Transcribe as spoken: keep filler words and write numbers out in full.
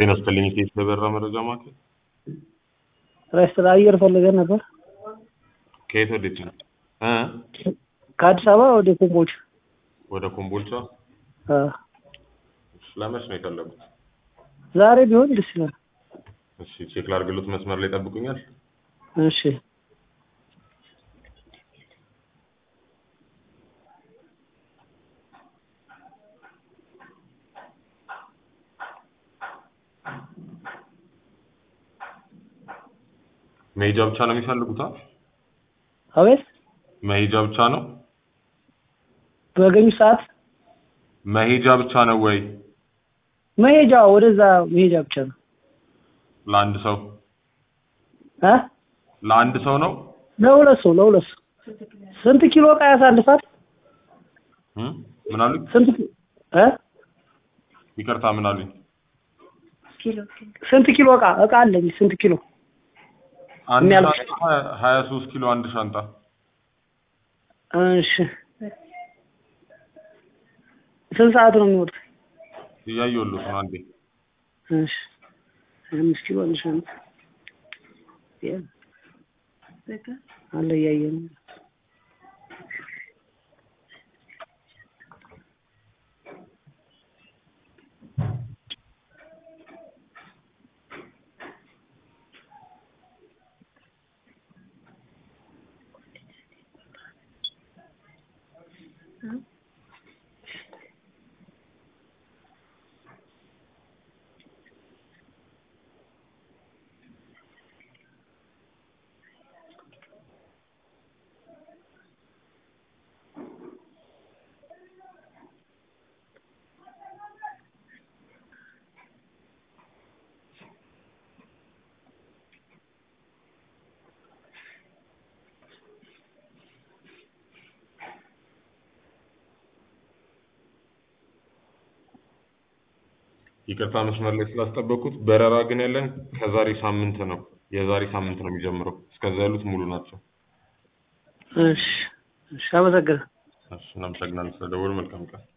ጤና ይስጥልኝ ኬስ ለበራ መረጃ ማዕከል ራስራ አየር ፈልገን ነበር ከየት ወዴት ነው እ ከአዲስ አበባ ወደ ኮምቦልቻ ወደ ኮምቦልቻ አ ለመች ነው የፈለጉት ዛሬ ቢሆን ደስ ይላል እሺ ቼክ ላድርግሎት መስመር ላይ ጠብቁኛል እሺ መሄጃ ብቻ ነው የሚፈልጉት አቤት መሄጃ ብቻ ነው በገኙ ሰዓት መሄጃ ብቻ ነው ወይ መሄጃ ወደዛ መሄጃ ብቻ ነው ለአንድ ሰው አ ለአንድ ሰው ነው ለሁለት ሰው ለሁለት ሰው ስንት ኪሎ ዕቃ ያሳልፋል እ ምን አሉ ስንት እ ይቅርታ ምን አሉኝ ኪሎ ስንት ኪሎ ዕቃ ዕቃ አለኝ ስንት ኪሎ አንድ ሻንጣ ሃያ ሶስት ኪሎ አንድ ሻንጣ እሺ ስንት ሰዓት ነው የሚወጣው እያየሁልዎት ነው አንዴ እሺ አምስት ኪሎ አንድ ሻንጣ ያ በቃ አለ እያየን ይቅርታ መስመር ላይ ስላስጠበቁት በረራ ግን ያለን ከዛሬ ሳምንት ነው የዛሬ ሳምንት ነው የሚጀምረው እስከዛ ያሉት ሙሉ ናቸው እሺ እሺ አመሰግናለሁ እሺ እናመሰግናለን ስለደወሉ መልካም ቀን